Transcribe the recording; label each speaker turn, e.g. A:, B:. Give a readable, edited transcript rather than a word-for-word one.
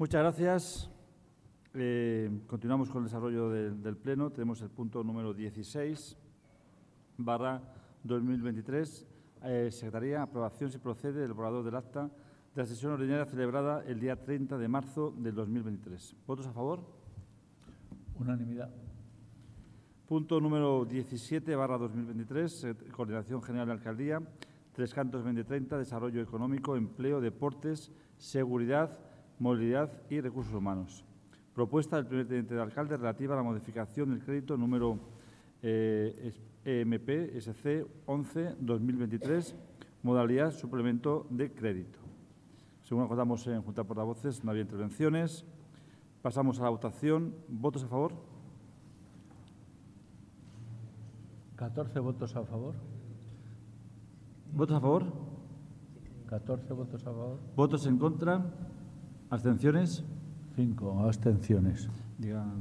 A: Muchas gracias. Continuamos con el desarrollo del Pleno. Tenemos el punto número 16/2023. Secretaría, aprobación si procede del borrador del acta de la sesión ordinaria celebrada el día 30 de marzo del 2023. ¿Votos a favor?
B: Unanimidad.
A: Punto número 17/2023. Coordinación General de Alcaldía. Tres Cantos 2030. Desarrollo económico, empleo, deportes, seguridad, movilidad y recursos humanos. Propuesta del primer teniente de alcalde relativa a la modificación del crédito número EMP SC 11/2023, modalidad suplemento de crédito. Según acordamos en Junta de Portavoces, no había intervenciones. Pasamos a la votación. ¿Votos a favor?
B: 14 votos a favor.
A: ¿Votos a favor?
B: 14 votos a favor.
A: ¿Votos en contra? ¿Abstenciones?
B: 5 abstenciones.
A: Diga.